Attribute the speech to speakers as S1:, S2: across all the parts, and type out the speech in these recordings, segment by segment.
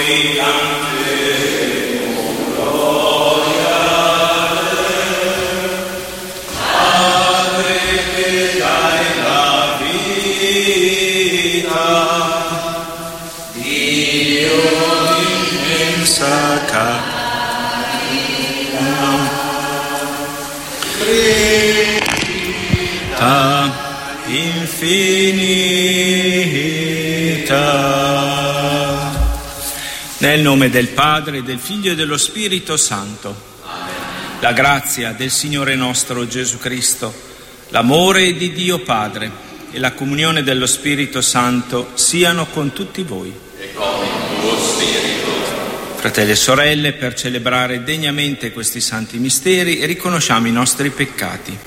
S1: infinita. Nel nome del Padre, del Figlio e dello Spirito Santo. Amen. La grazia del Signore nostro Gesù Cristo, l'amore di Dio Padre e la comunione dello Spirito Santo siano con tutti voi.
S2: E con il tuo spirito.
S1: Fratelli e sorelle, per celebrare degnamente questi santi misteri, riconosciamo i nostri peccati.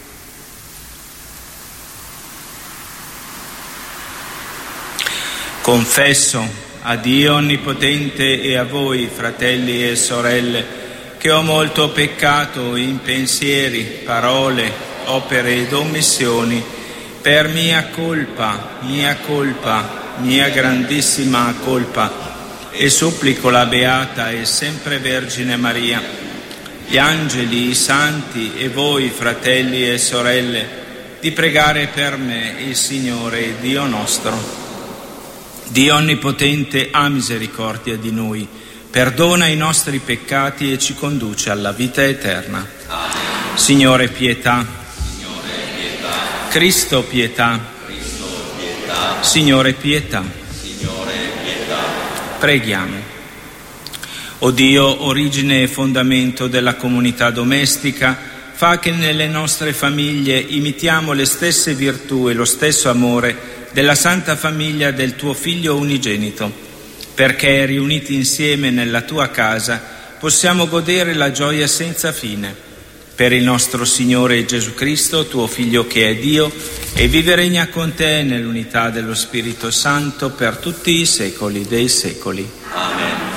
S1: Confesso a Dio Onnipotente e a voi, fratelli e sorelle, che ho molto peccato in pensieri, parole, opere ed omissioni, per mia colpa, mia grandissima colpa, e supplico la Beata e sempre Vergine Maria, gli angeli, i santi e voi, fratelli e sorelle, di pregare per me il Signore Dio nostro. Dio Onnipotente ha misericordia di noi, perdona i nostri peccati e ci conduce alla vita eterna.
S2: Amen.
S1: Signore, pietà.
S2: Signore, pietà.
S1: Cristo, pietà.
S2: Cristo, pietà.
S1: Signore, pietà.
S2: Signore, pietà.
S1: Preghiamo. O Dio, origine e fondamento della comunità domestica, fa che nelle nostre famiglie imitiamo le stesse virtù e lo stesso amore della Santa Famiglia del tuo Figlio unigenito, perché riuniti insieme nella tua casa possiamo godere la gioia senza fine. Per il nostro Signore Gesù Cristo, tuo Figlio che è Dio, e vive e regna con te nell'unità dello Spirito Santo per tutti i secoli dei secoli.
S2: Amen.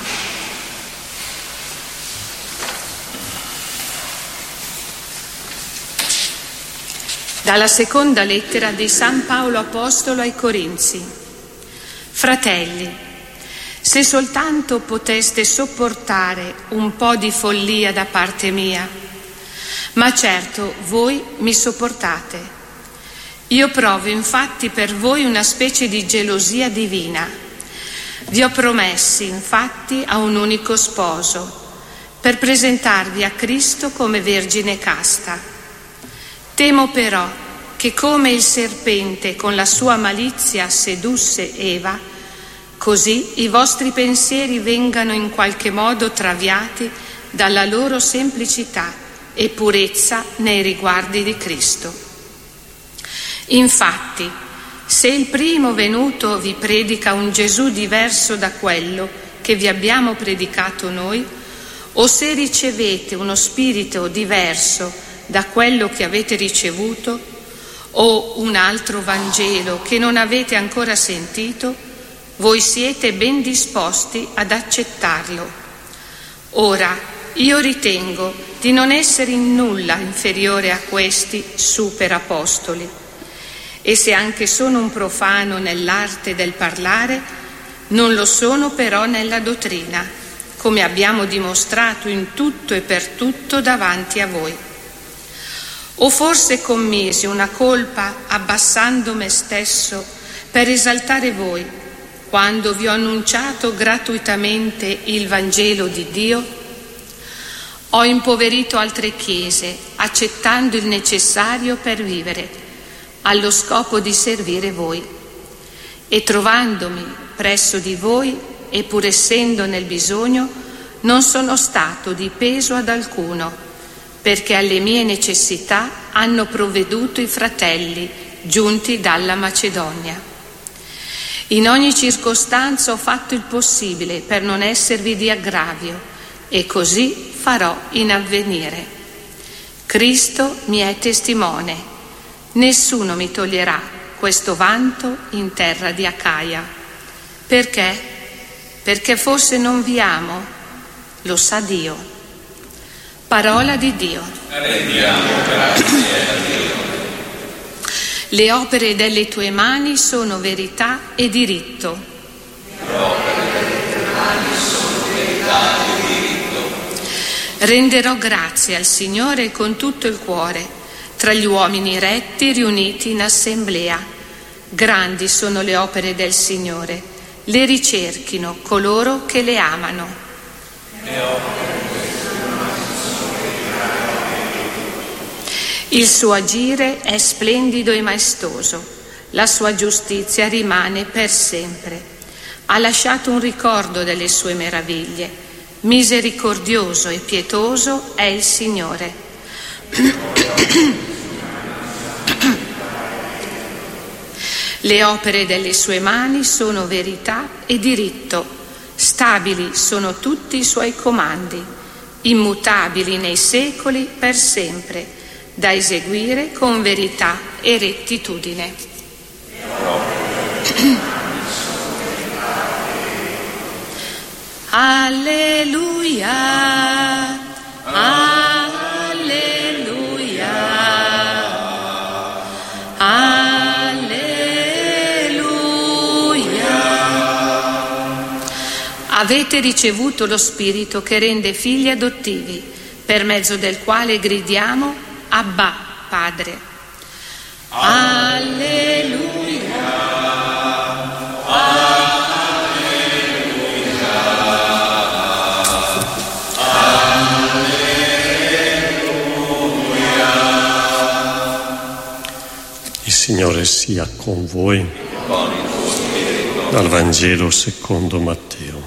S3: Dalla seconda lettera di San Paolo Apostolo ai Corinzi. Fratelli, se soltanto poteste sopportare un po' di follia da parte mia, ma certo voi mi sopportate. Io provo infatti per voi una specie di gelosia divina. Vi ho promessi infatti a un unico sposo, per presentarvi a Cristo come vergine casta. Temo però che come il serpente con la sua malizia sedusse Eva, così i vostri pensieri vengano in qualche modo traviati dalla loro semplicità e purezza nei riguardi di Cristo. Infatti, se il primo venuto vi predica un Gesù diverso da quello che vi abbiamo predicato noi, o se ricevete uno spirito diverso da quello che avete ricevuto, o un altro Vangelo che non avete ancora sentito, voi siete ben disposti ad accettarlo. Ora, io ritengo di non essere in nulla inferiore a questi super apostoli, e se anche sono un profano nell'arte del parlare, non lo sono però nella dottrina, come abbiamo dimostrato in tutto e per tutto davanti a voi. O forse commisi una colpa abbassando me stesso per esaltare voi, quando vi ho annunciato gratuitamente il Vangelo di Dio? Ho impoverito altre chiese, accettando il necessario per vivere, allo scopo di servire voi. E trovandomi presso di voi, e pur essendo nel bisogno, non sono stato di peso ad alcuno, perché alle mie necessità hanno provveduto i fratelli giunti dalla Macedonia. In ogni circostanza ho fatto il possibile per non esservi di aggravio, e così farò in avvenire. Cristo mi è testimone, nessuno mi toglierà questo vanto in terra di Acaia. Perché? Perché forse non vi amo? Lo sa Dio. Parola di Dio.
S2: Rendiamo grazie a Dio.
S3: Le opere delle tue mani sono verità e diritto.
S2: Le opere delle tue mani
S3: Renderò grazie al Signore con tutto il cuore, tra gli uomini retti riuniti in assemblea. Grandi sono le opere del Signore, le ricerchino coloro che le amano. Il suo agire è splendido e maestoso, la sua giustizia rimane per sempre. Ha lasciato un ricordo delle sue meraviglie. Misericordioso e pietoso è il Signore. Le opere delle sue mani sono verità e diritto, stabili sono tutti i suoi comandi, immutabili nei secoli per sempre, da eseguire con verità e rettitudine. Alleluia, alleluia, alleluia. Avete ricevuto lo Spirito che rende figli adottivi, per mezzo del quale gridiamo Abba, Padre. Alleluia.
S4: Il Signore sia con voi. Dal Vangelo secondo Matteo.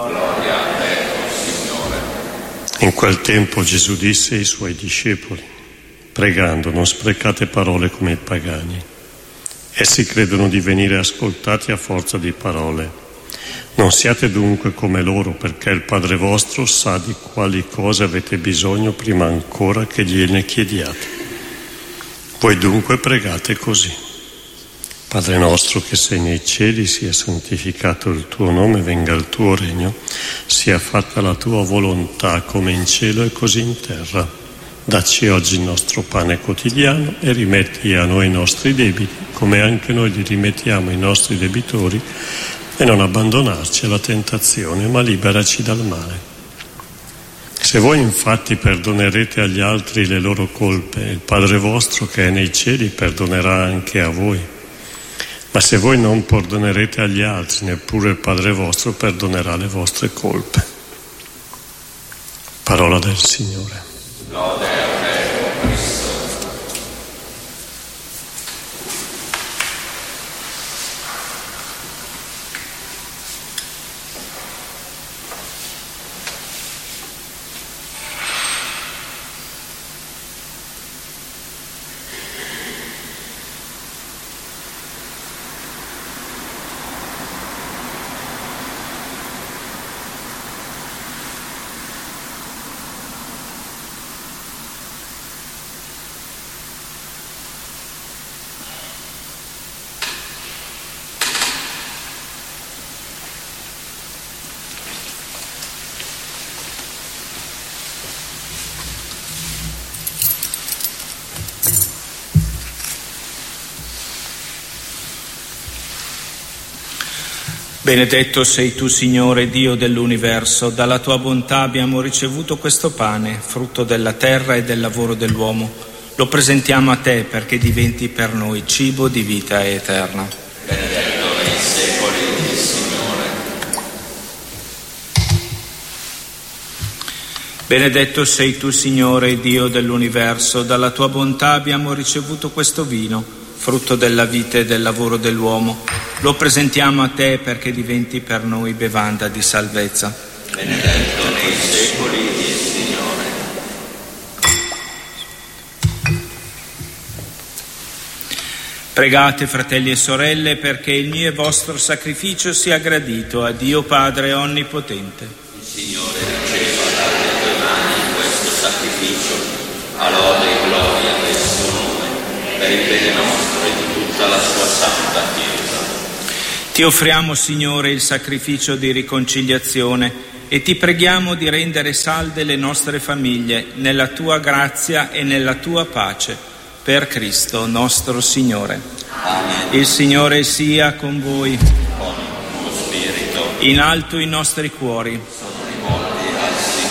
S4: In quel tempo Gesù disse ai suoi discepoli: pregando, non sprecate parole come i pagani. Essi credono di venire ascoltati a forza di parole. Non siate dunque come loro, perché il Padre vostro sa di quali cose avete bisogno prima ancora che gliene chiediate. Voi dunque pregate così: Padre nostro che sei nei cieli, sia santificato il tuo nome, venga il tuo regno, sia fatta la tua volontà come in cielo e così in terra. Dacci oggi il nostro pane quotidiano e rimetti a noi i nostri debiti, come anche noi li rimettiamo ai nostri debitori, e non abbandonarci alla tentazione, ma liberaci dal male. Se voi infatti perdonerete agli altri le loro colpe, il Padre vostro che è nei cieli perdonerà anche a voi. Ma se voi non perdonerete agli altri, neppure il Padre vostro perdonerà le vostre colpe. Parola del Signore.
S2: Lode a te, o Cristo.
S1: Benedetto sei tu, Signore, Dio dell'universo. Dalla tua bontà abbiamo ricevuto questo pane, frutto della terra e del lavoro dell'uomo. Lo presentiamo a te perché diventi per noi cibo di vita eterna.
S2: Benedetto nei secoli il Signore.
S1: Benedetto sei tu, Signore, Dio dell'universo. Dalla tua bontà abbiamo ricevuto questo vino, frutto della vita e del lavoro dell'uomo. Lo presentiamo a te perché diventi per noi bevanda di salvezza.
S2: Benedetto nei secoli il Signore.
S1: Pregate, fratelli e sorelle, perché il mio e vostro sacrificio sia gradito a Dio Padre Onnipotente.
S2: Il Signore riceva dalle tue mani questo sacrificio, a lode e gloria del suo nome, per il bene nostro e di tutta la sua santa Chiesa.
S1: Ti offriamo, Signore, il sacrificio di riconciliazione e ti preghiamo di rendere salde le nostre famiglie nella tua grazia e nella tua pace, per Cristo nostro Signore.
S2: Amen.
S1: Il Signore sia con voi.
S2: Con il tuo spirito
S1: In alto i nostri cuori.
S2: sono rivolti al Signore.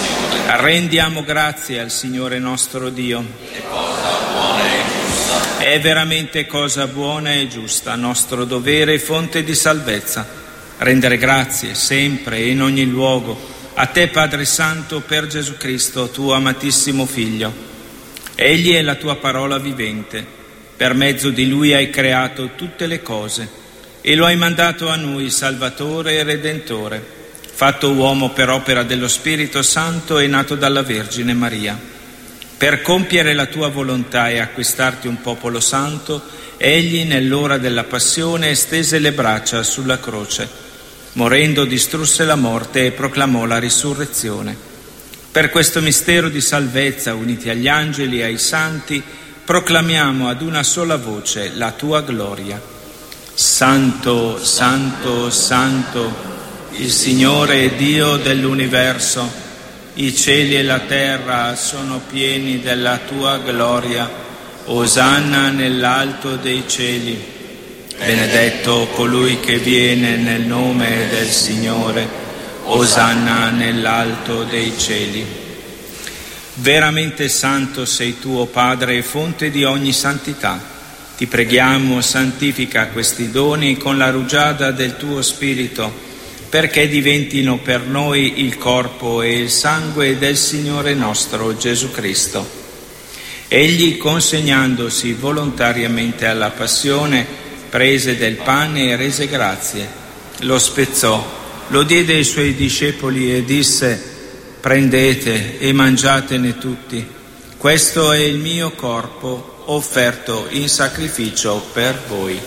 S1: Rendiamo grazie al Signore nostro Dio.
S2: È cosa buona e giusta.
S1: È veramente cosa buona e giusta, nostro dovere e fonte di salvezza. Rendere grazie sempre e in ogni luogo a te, Padre Santo, per Gesù Cristo, tuo amatissimo Figlio. Egli è la tua parola vivente. Per mezzo di Lui hai creato tutte le cose e lo hai mandato a noi Salvatore e Redentore, fatto uomo per opera dello Spirito Santo e nato dalla Vergine Maria. Per compiere la tua volontà e acquistarti un popolo santo, egli nell'ora della passione stese le braccia sulla croce. Morendo distrusse la morte e proclamò la risurrezione. Per questo mistero di salvezza, uniti agli angeli e ai santi, proclamiamo ad una sola voce la tua gloria. Santo, Santo, Santo, il Signore è Dio dell'universo, i cieli e la terra sono pieni della tua gloria. Osanna nell'alto dei cieli. Benedetto colui che viene nel nome del Signore. Osanna nell'alto dei cieli. Veramente santo sei tu, o Padre, fonte di ogni santità. Ti preghiamo, santifica questi doni con la rugiada del tuo Spirito, perché diventino per noi il corpo e il sangue del Signore nostro Gesù Cristo. Egli, consegnandosi volontariamente alla passione, prese del pane e rese grazie, lo spezzò, lo diede ai suoi discepoli e disse: prendete e mangiatene tutti, questo è il mio corpo offerto in sacrificio per voi.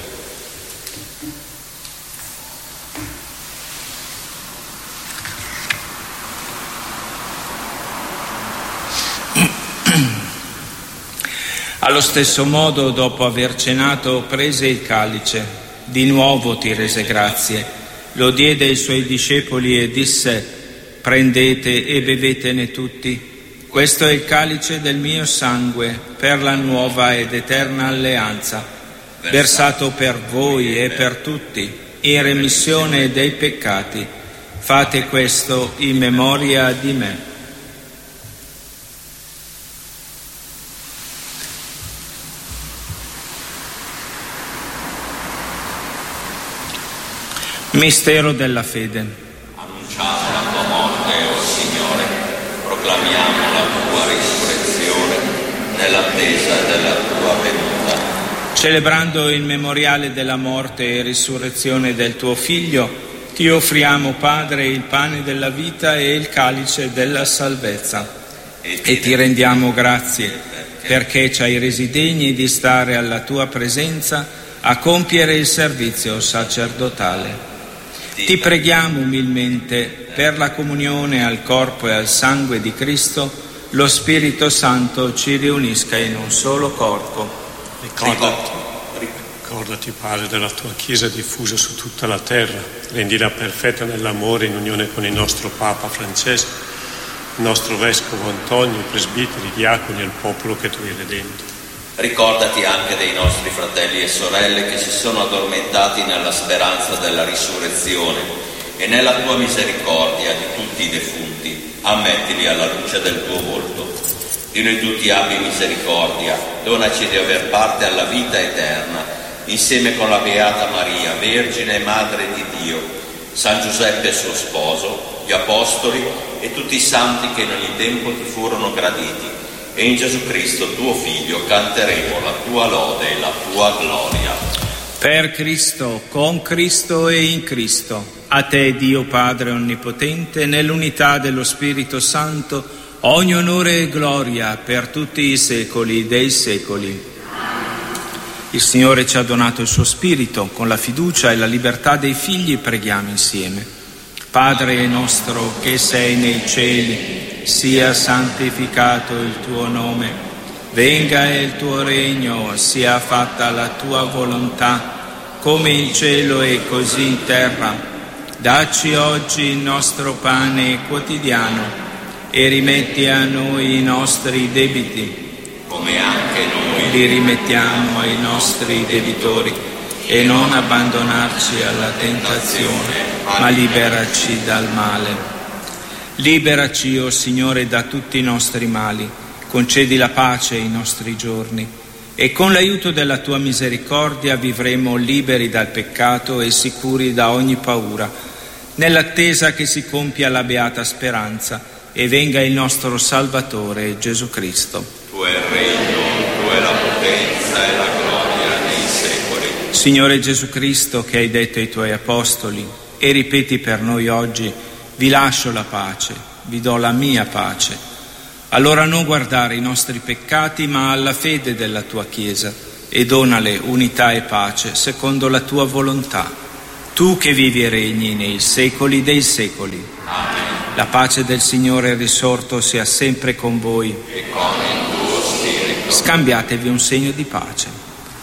S1: Allo stesso modo, dopo aver cenato, prese il calice, di nuovo ti rese grazie, lo diede ai suoi discepoli e disse: prendete e bevetene tutti, questo è il calice del mio sangue per la nuova ed eterna alleanza, versato per voi e per tutti in remissione dei peccati. Fate questo in memoria di me. Mistero della fede.
S2: Annunciamo la tua morte, o Signore, proclamiamo la tua risurrezione nell'attesa della tua venuta.
S1: Celebrando il memoriale della morte e risurrezione del tuo Figlio, ti offriamo, Padre, il pane della vita e il calice della salvezza. E ti rendiamo grazie perché ci hai resi degni di stare alla tua presenza a compiere il servizio sacerdotale. Ti preghiamo umilmente per la comunione al corpo e al sangue di Cristo, lo Spirito Santo ci riunisca in un solo corpo.
S4: Ricordati, Padre, della tua Chiesa diffusa su tutta la terra, rendila perfetta nell'amore in unione con il nostro Papa Francesco, il nostro Vescovo Antonio, i presbiteri, i diaconi e il popolo che tu hai redento.
S2: Ricordati anche dei nostri fratelli e sorelle che si sono addormentati nella speranza della risurrezione e nella tua misericordia di tutti i defunti, ammettili alla luce del tuo volto. Di noi tutti abbi misericordia, donaci di aver parte alla vita eterna, insieme con la Beata Maria, Vergine e Madre di Dio, San Giuseppe suo sposo, gli Apostoli e tutti i santi che in ogni tempo ti furono graditi. E in Gesù Cristo, tuo Figlio, canteremo la tua lode e la tua gloria.
S1: Per Cristo, con Cristo e in Cristo, a te, Dio Padre Onnipotente, nell'unità dello Spirito Santo, ogni onore e gloria per tutti i secoli dei secoli. Il Signore ci ha donato il suo Spirito, con la fiducia e la libertà dei figli preghiamo insieme. Padre nostro che sei nei cieli, sia santificato il tuo nome, venga il tuo regno, sia fatta la tua volontà, come in cielo e così in terra. Dacci oggi il nostro pane quotidiano e rimetti a noi i nostri debiti,
S2: come anche noi
S1: li rimettiamo ai nostri debitori, e non abbandonarci alla tentazione, ma liberaci dal male. Liberaci, o Signore, da tutti i nostri mali, concedi la pace ai nostri giorni e con l'aiuto della tua misericordia vivremo liberi dal peccato e sicuri da ogni paura, nell'attesa che si compia la beata speranza e venga il nostro Salvatore Gesù Cristo.
S2: Tu è il regno, tu è la potenza e la gloria nei secoli.
S1: Signore Gesù Cristo, che hai detto ai tuoi apostoli e ripeti per noi oggi: vi lascio la pace, vi do la mia pace. Allora non guardare i nostri peccati, ma alla fede della tua Chiesa e donale unità e pace secondo la tua volontà. Tu che vivi e regni nei secoli dei secoli.
S2: Amen.
S1: La pace del Signore risorto sia sempre con voi.
S2: E con il tuo spirito.
S1: Scambiatevi un segno di pace.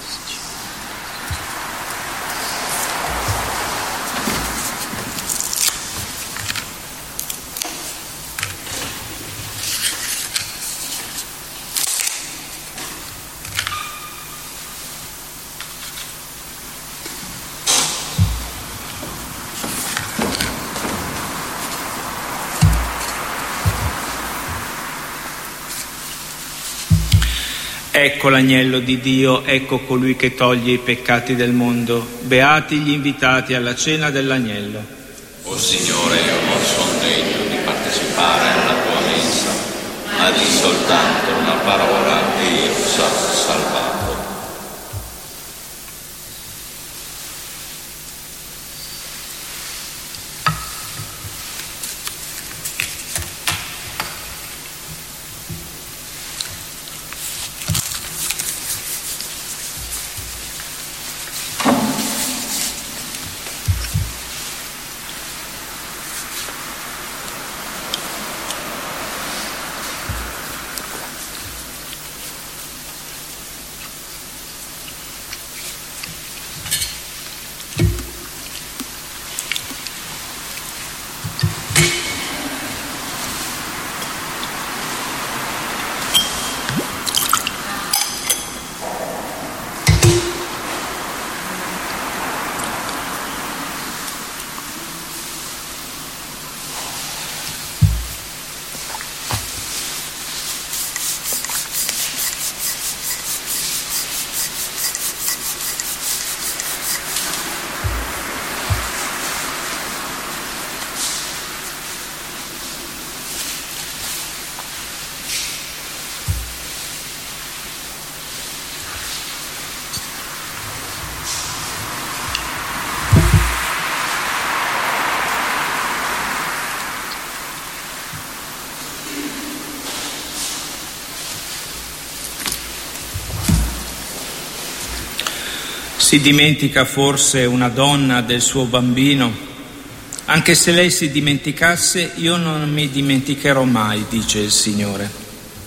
S1: Ecco l'agnello di Dio, ecco colui che toglie i peccati del mondo. Beati gli invitati alla cena dell'agnello.
S2: O Signore, io non sono degno di partecipare alla tua mensa, ma di soltanto una parola e io sarò salvato.
S1: Si dimentica forse una donna del suo bambino? Anche se lei si dimenticasse, io non mi dimenticherò mai, dice il Signore.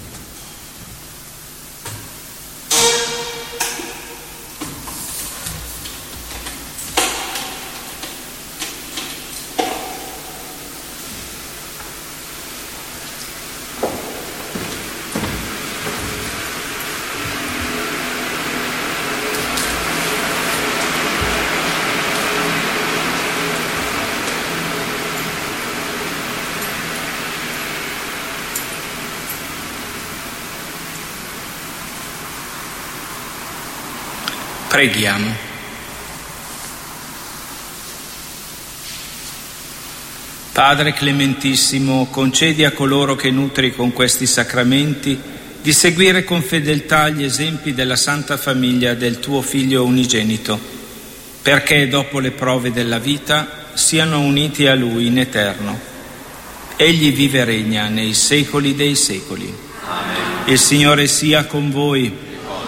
S1: Preghiamo. Padre clementissimo, concedi a coloro che nutri con questi sacramenti di seguire con fedeltà gli esempi della Santa Famiglia del tuo Figlio unigenito, perché dopo le prove della vita siano uniti a Lui in eterno. Egli vive e regna nei secoli dei secoli.
S2: Amen.
S1: Il Signore sia con voi.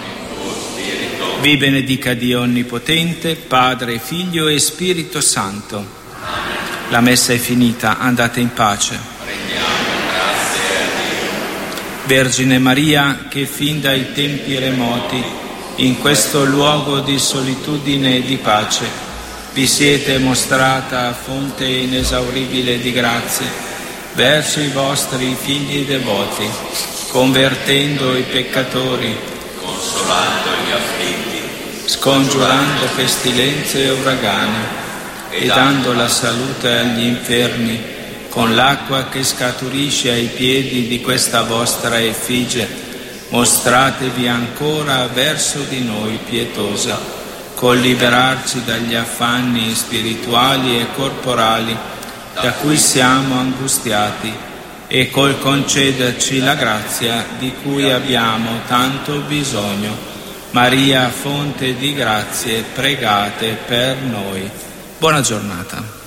S1: Vi benedica Dio Onnipotente, Padre, Figlio e Spirito Santo.
S2: Amen.
S1: La messa è finita, andate in pace.
S2: Rendiamo grazie a Dio.
S1: Vergine Maria, che fin dai tempi remoti, in questo luogo di solitudine e di pace, vi siete mostrata fonte inesauribile di grazie verso i vostri figli devoti, convertendo i peccatori,
S2: Consolando gli afflitti,
S1: scongiurando pestilenze e uragani, e dando la salute agli infermi, con l'acqua che scaturisce ai piedi di questa vostra effigie, mostratevi ancora verso di noi pietosa, col liberarci dagli affanni spirituali e corporali da cui siamo angustiati e col concederci la grazia di cui abbiamo tanto bisogno. Maria, fonte di grazie, pregate per noi. Buona giornata.